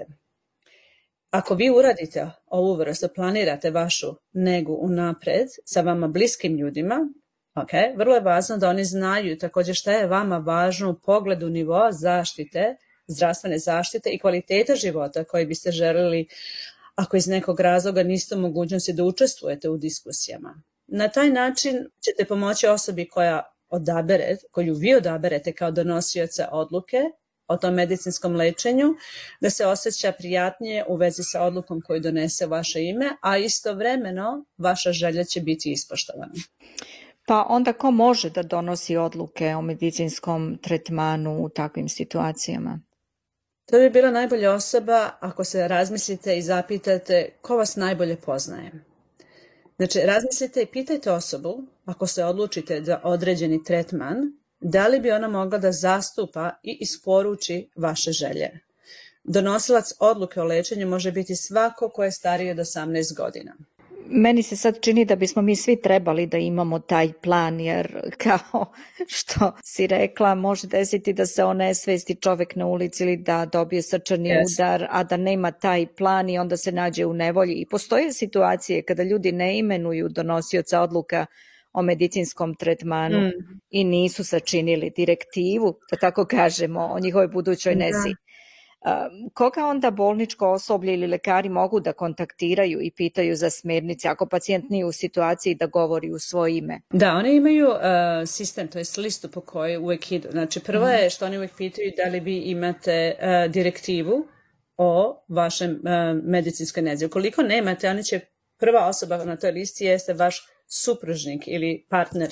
Ako vi uradite ovu vrstu, planirate vašu negu unapred sa vama bliskim ljudima, okay, vrlo je važno da oni znaju također šta je vama važno u pogledu nivoa zaštite, zdravstvene zaštite i kvaliteta života koji biste želeli ako iz nekog razloga niste u mogućnosti da učestvujete u diskusijama. Na taj način ćete pomoći osobi koju vi odaberete kao donosioca odluke o tom medicinskom lečenju, da se osjeća prijatnije u vezi sa odlukom koju donese vaše ime, a istovremeno vaša želja će biti ispoštovana. Pa onda ko može da donosi odluke o medicinskom tretmanu u takvim situacijama? To bi bila najbolja osoba ako se razmislite i zapitate ko vas najbolje poznaje. Znači, razmislite i pitajte osobu, ako se odlučite za određeni tretman, da li bi ona mogla da zastupa i isporuči vaše želje. Donosilac odluke o lečenju može biti svako ko je stariji od 18 godina. Meni se sad čini da bismo mi svi trebali da imamo taj plan, jer kao što si rekla, može desiti da se onesvesti čovjek na ulici ili da dobije srčani udar, a da nema taj plan i onda se nađe u nevolji. I postoje situacije kada ljudi ne imenuju donosioca odluka o medicinskom tretmanu i nisu sačinili direktivu, da tako kažemo, o njihovoj budućoj nezi. Koga onda bolničko osoblje ili lekari mogu da kontaktiraju i pitaju za smjernice ako pacijent nije u situaciji da govori u svoje ime? Da, oni imaju sistem, to je listu po kojoj uvijek idu. Znači, prvo je što oni uvijek pitaju da li vi imate direktivu o vašem medicinskoj nezi. Ukoliko nemate, oni će, prva osoba na toj listi jeste vaš supružnik ili partner,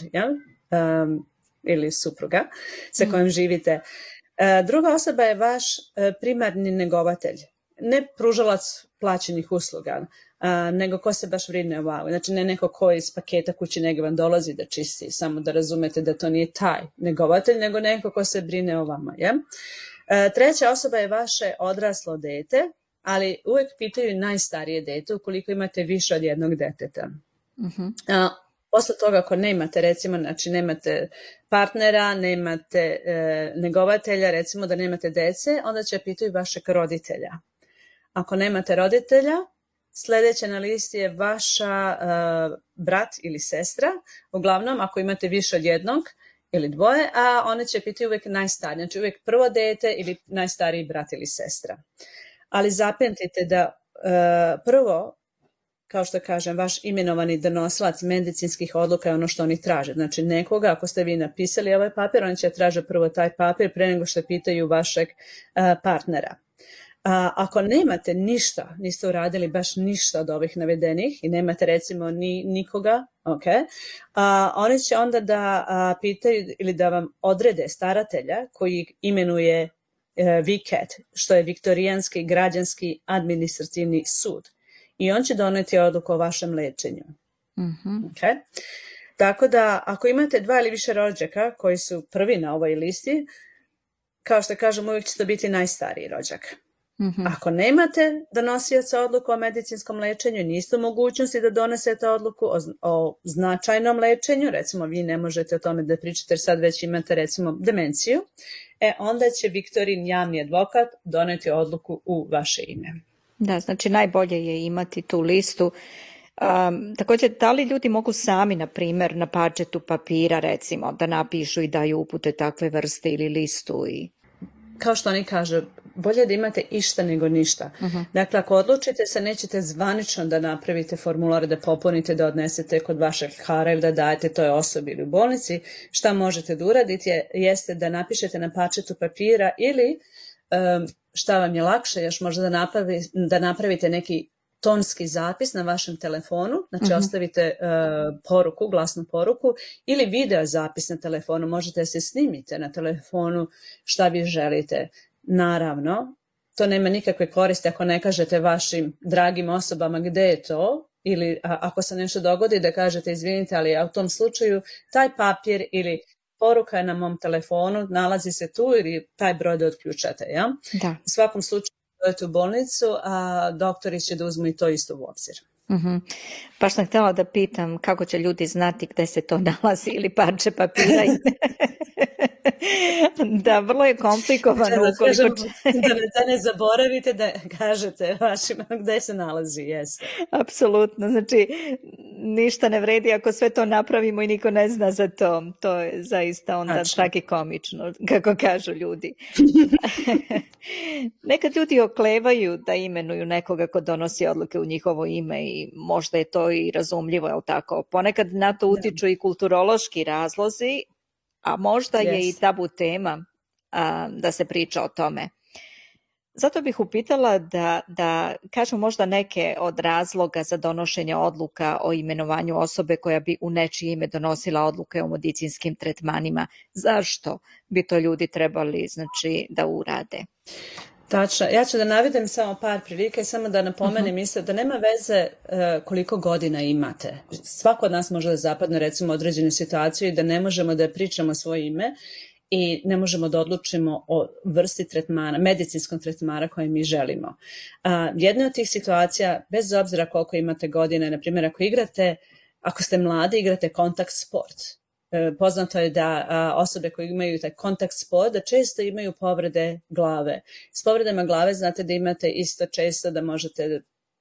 ili supruga sa kojim živite. Druga osoba je vaš primarni negovatelj, ne pružalac plaćenih usluga, nego ko se baš brine o vama. Znači, ne neko ko iz paketa kući nege vam dolazi da čisti, samo da razumete da to nije taj negovatelj, nego neko ko se brine o vama. Ja? Treća osoba je vaše odraslo dete, ali uvijek pitaju najstarije dete ukoliko imate više od jednog deteta. Posle toga, ako nemate, recimo, znači nemate partnera, nemate negovatelja, recimo da nemate dece, onda će pitaju vašeg roditelja. Ako nemate roditelja, sljedeća na listi je vaša brat ili sestra, uglavnom ako imate više od jednog ili dvoje, a one će pitaju uvijek najstariji, znači uvijek prvo dete ili najstariji brat ili sestra. Ali zapamtite da prvo, kao što kažem, vaš imenovani donosilac medicinskih odluka je ono što oni traže. Znači, nekoga, ako ste vi napisali ovaj papir, oni će traže prvo taj papir pre nego što pitaju vašeg partnera. Ako nemate ništa, niste uradili baš ništa od ovih navedenih i nemate recimo nikoga, oni će onda da pitaju ili da vam odrede staratelja koji imenuje VCAT, što je Viktorijanski građanski administrativni sud. I on će doneti odluku o vašem lečenju. Tako da, ako imate 2 ili više rođaka koji su prvi na ovoj listi, kao što kažem, uvijek će to biti najstariji rođak. Ako nemate donosioca odluku o medicinskom lečenju, niste u mogućnosti da donesete odluku o značajnom lečenju, recimo vi ne možete o tome da pričate jer sad već imate recimo demenciju, onda će Viktorin javni advokat doneti odluku u vaše ime. Da, znači najbolje je imati tu listu. Također, da li ljudi mogu sami, na primjer, na parčetu papira, recimo, da napišu i daju upute takve vrste ili listu? Kao što oni kažu, bolje da imate išta nego ništa. Dakle, ako odlučite se, nećete zvanično da napravite formular, da popunite, da odnesete kod vašeg lekara ili da dajete toj osobi ili u bolnici, šta možete da uradite jeste da napišete na parčetu papira ili šta vam je lakše, još možda da napravite neki tonski zapis na vašem telefonu, znači ostavite poruku, glasnu poruku, ili video zapis na telefonu, možete da se snimite na telefonu šta vi želite. Naravno, to nema nikakve koriste ako ne kažete vašim dragim osobama gde je to, ili ako se nešto dogodi da kažete izvinite, ali u tom slučaju taj papir ili poruka je na mom telefonu, nalazi se tu ili taj broj da otključate. Ja? Da. U svakom slučaju u bolnicu, a doktori će da uzmu i to isto u obzir. Baš sam htjela da pitam kako će ljudi znati gde se to nalazi ili parče papira. Da, vrlo je komplikovano. Da ne zaboravite da kažete vašima gde se nalazi, jeste. Apsolutno, znači ništa ne vredi ako sve to napravimo i niko ne zna za to. To je zaista onda čak i komično, kako kažu ljudi. Nekad ljudi oklevaju da imenuju nekoga ko donosi odluke u njihovo ime i možda je to i razumljivo, je li tako? Ponekad na to utiču i kulturološki razlozi, a možda je i tabu tema da se priča o tome. Zato bih upitala da kažem možda neke od razloga za donošenje odluka o imenovanju osobe koja bi u nečije ime donosila odluke o medicinskim tretmanima. Zašto bi to ljudi trebali da urade? Tačno. Ja ću da navedem samo par prilike i samo da napomenem isto da nema veze koliko godina imate. Svako od nas može da zapadne recimo određenu situaciju i da ne možemo da pričamo svoje ime i ne možemo da odlučimo o vrsti tretmana, medicinskom tretmana koje mi želimo. Jedna od tih situacija, bez obzira koliko imate godine, na primjer ako ste mladi, igrate kontakt sport. Poznato je da osobe koje imaju taj kontakt sport da često imaju povrede glave. S povredama glave znate da imate isto često da možete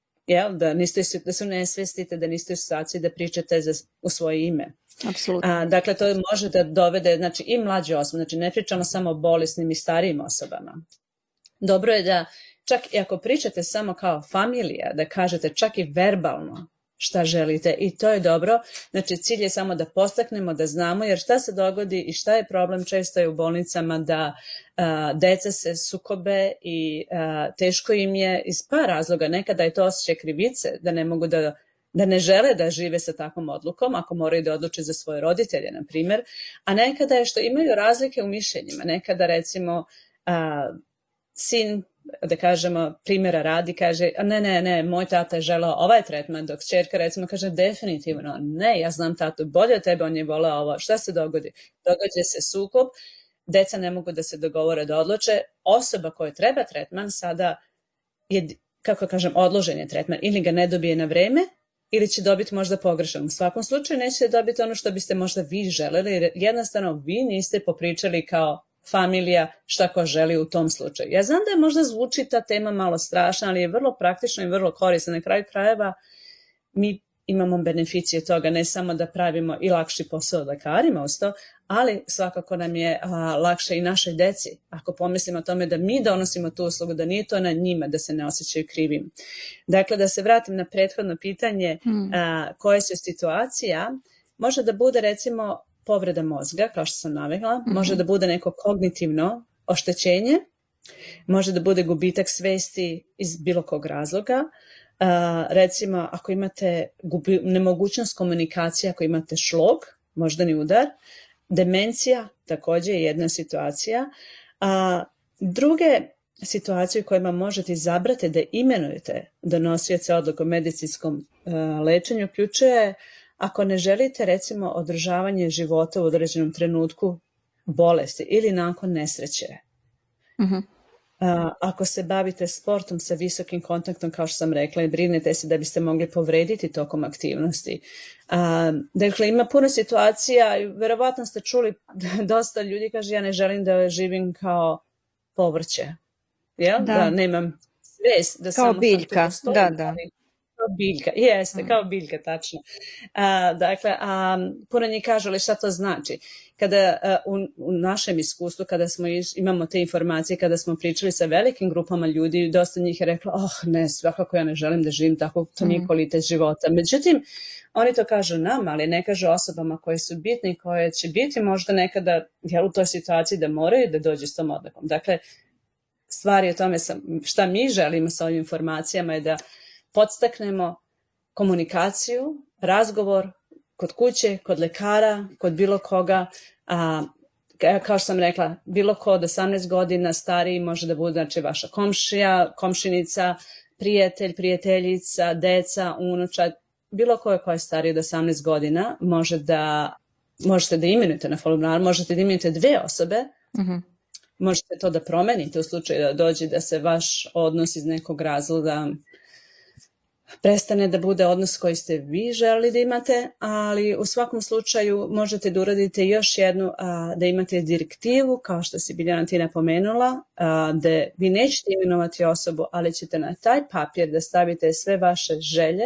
da se nesvestite, da niste u situaciji da pričate u svoje ime. Apsolutno. Dakle, to može da dovede i mlađe osobe, znači ne pričamo samo o bolesnim i starijim osobama. Dobro je da čak i ako pričate samo kao familija, da kažete čak i verbalno šta želite i to je dobro. Znači cilj je samo da postaknemo, da znamo, jer šta se dogodi i šta je problem često je u bolnicama da deca se sukobe i teško im je iz par razloga. Nekada je to osjećaj krivice, da ne mogu da ne žele da žive sa takvom odlukom, ako moraju da odluče za svoje roditelje, na primjer, a nekada je što imaju razlike u mišljenjima. Nekada recimo sin, da kažemo, primjera radi, kaže ne, moj tata je želeo ovaj tretman, dok ćerka recimo kaže definitivno ne, ja znam tatu bolje od tebe, on je voleo ovo. Šta se dogodi? Događa se sukob, deca ne mogu da se dogovore da odluče, osoba koja treba tretman sada je, kako kažem, odložen je tretman, ili ga ne dobije na vreme, ili će dobiti možda pogrešan. U svakom slučaju nećete dobiti ono što biste možda vi želeli, jer jednostavno vi niste popričali kao familija šta ko želi u tom slučaju. Ja znam da je možda zvuči ta tema malo strašna, ali je vrlo praktična i vrlo korisna. Na kraju krajeva mi imamo beneficije toga, ne samo da pravimo i lakši posao lekarima uz to, ali svakako nam je lakše i našoj deci. Ako pomislimo o tome da mi donosimo tu uslugu, da nije to na njima, da se ne osjećaju krivim. Dakle, da se vratim na prethodno pitanje koje su situacija, može da bude recimo povreda mozga, kao što sam navela, može da bude neko kognitivno oštećenje, može da bude gubitak svesti iz bilo kog razloga, recimo ako imate nemogućnost komunikacije, ako imate šlog, moždani udar, demencija također je jedna situacija. Druge situacije u kojima možete izabrati da imenujete donosioce odluke o medicinskom lečenju uključuje ako ne želite recimo održavanje života u određenom trenutku bolesti ili nakon nesreće. Ako se bavite sportom sa visokim kontaktom, kao što sam rekla, i brinete se da biste mogli povrediti tokom aktivnosti. Dakle, ima puno situacija i verovatno ste čuli dosta ljudi kaže ja ne želim da živim kao povrće. Da nemam svest da kao samo biljka. sam tu postojim. kao biljka. Jeste, kao biljka, tačno. Dakle, puno njih kaže, ali šta to znači? Kada u našem iskustvu, kada imamo te informacije, kada smo pričali sa velikim grupama ljudi, dosta njih je rekla, ne, svakako ja ne želim da živim tako, to nije kvalitet života. Međutim, oni to kažu nama, ali ne kažu osobama koje su bitne i koje će biti možda nekada u toj situaciji da moraju da dođu s tom odlukom. Dakle, stvari o tome šta mi želimo sa ovim informacijama je da podstaknemo komunikaciju, razgovor kod kuće, kod lekara, kod bilo koga. Kao što sam rekla, bilo ko od 18 godina stariji može da bude, znači, vaša komšija, komšinica, prijatelj, prijateljica, deca, unučad, bilo ko je stariji od 18 godina možete da imenujete na formular, možete da imenujete 2 osobe, možete to da promenite u slučaju da dođe da se vaš odnos iz nekog razloga prestane da bude odnos koji ste vi želeli da imate, ali u svakom slučaju možete da uradite još jednu, da imate direktivu, kao što si Biljana ti napomenula, da vi nećete imenovati osobu, ali ćete na taj papir da stavite sve vaše želje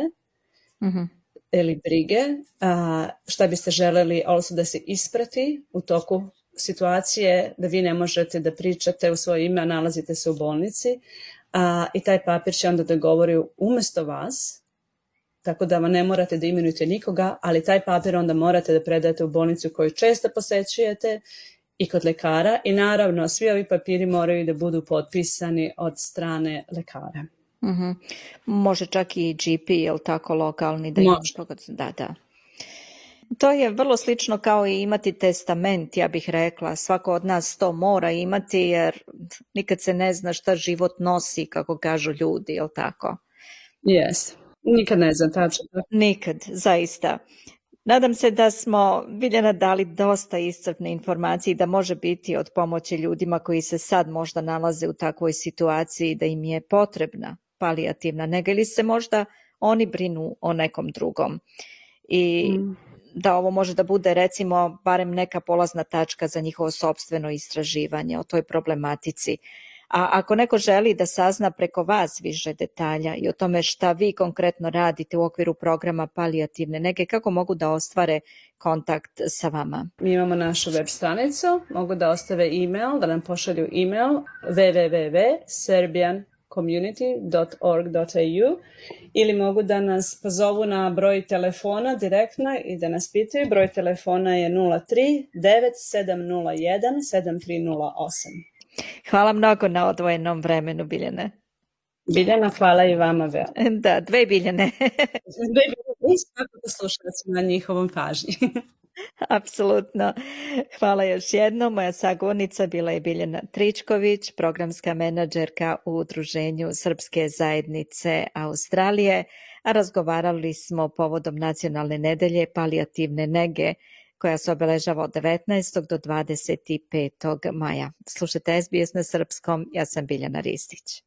ili brige, šta biste želeli da se isprati u toku situacije, da vi ne možete da pričate u svoje ime, a nalazite se u bolnici, i taj papir će onda da govori umesto vas, tako da ne morate da imenujete nikoga, ali taj papir onda morate da predate u bolnicu koju često posećujete i kod lekara, i naravno svi ovi papiri moraju da budu potpisani od strane lekara. Može čak i GP, jel tako, lokalni? Da. To je vrlo slično kao i imati testament, ja bih rekla. Svako od nas to mora imati, jer nikad se ne zna šta život nosi, kako kažu ljudi, jel tako? Yes. Nikad ne znam, tačno. Nikad, zaista. Nadam se da smo, Biljana, dali dosta iscrpne informacije i da može biti od pomoći ljudima koji se sad možda nalaze u takvoj situaciji da im je potrebna palijativna nega ili se možda oni brinu o nekom drugom. I da ovo može da bude, recimo, barem neka polazna tačka za njihovo sopstveno istraživanje o toj problematici. A ako neko želi da sazna preko vas više detalja i o tome šta vi konkretno radite u okviru programa palijativne nege, kako mogu da ostvare kontakt sa vama? Mi imamo našu web stranicu, mogu da ostave e-mail, da nam pošalju e-mail www.serbiancommunity.org.au ili mogu da nas pozovu na broj telefona direktno i da nas pitaju. Broj telefona je 03 9701 7308. Hvala mnogo na odvojenom vremenu, Biljane. Biljana, hvala i vama. Da, 2 Biljane. 2 Biljane i svakako slušalcima na njihovom pažnji. Apsolutno. Hvala još jednom. Moja sagovornica bila je Biljana Tričković, programska menadžerka u Udruženju Srpske zajednice Australije, a razgovarali smo povodom Nacionalne nedelje palijativne nege, koja se obeležava od 19. do 25. maja. Slušajte SBS na srpskom, ja sam Biljana Ristić.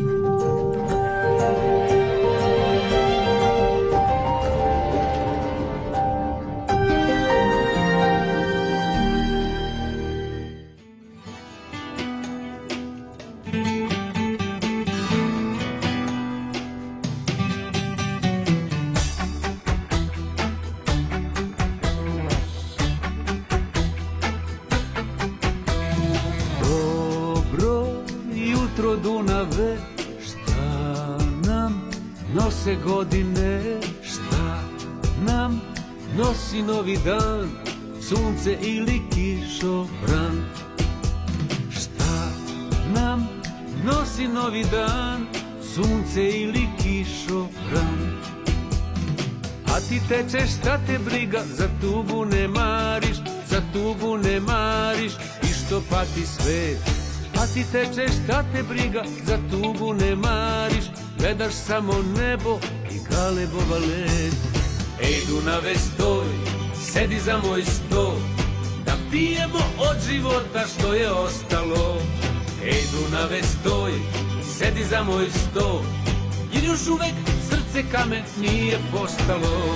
Dunave, šta nam nose godine, šta nam nosi novi dan, sunce ili kišobran. Šta nam nosi novi dan, sunce ili kišobran. A ti tečeš, šta te briga, za tugu ne mariš, za tugu ne mariš, i što pati svet. A ti tečeš, šta te briga, za tugu ne mariš, gledaš samo nebo i galebova led. Ej Dunave stoj, sedi za moj sto, da pijemo od života što je ostalo. Ej Dunave stoj, sedi za moj sto, jer još uvek srce kamen nije postalo.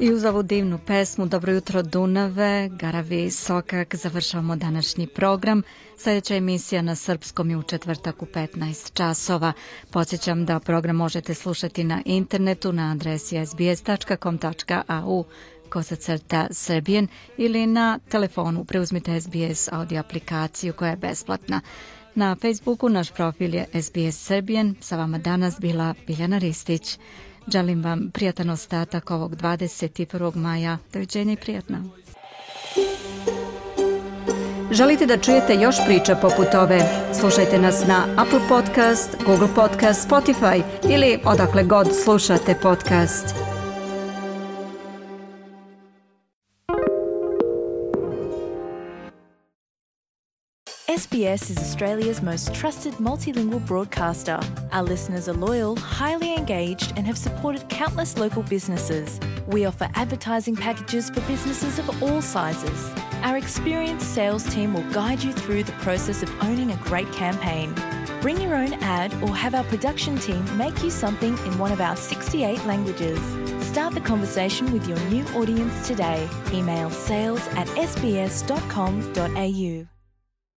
I uz ovu divnu pesmu Dobro jutro Dunave, Garavi Sokak, završavamo današnji program. Sljedeća emisija na srpskom je u četvrtak u 15 časova. Podsjećam da program možete slušati na internetu na adresi sbs.au/Serbian ili na telefonu. Preuzmite SBS audio aplikaciju koja je besplatna. Na Facebooku naš profil je SBS Serbian. Sa vama danas bila Biljana Ristić. Želim vam prijatan ostatak ovog 21. maja. Doviđenja i prijatno. Želite da čujete još priča poput ove? Slušajte nas na Apple Podcast, Google Podcast, Spotify ili odakle god slušate podcast. SBS is Australia's most trusted multilingual broadcaster. Our listeners are loyal, highly engaged, and have supported countless local businesses. We offer advertising packages for businesses of all sizes. Our experienced sales team will guide you through the process of owning a great campaign. Bring your own ad or have our production team make you something in one of our 68 languages. Start the conversation with your new audience today. Email sales@sbs.com.au.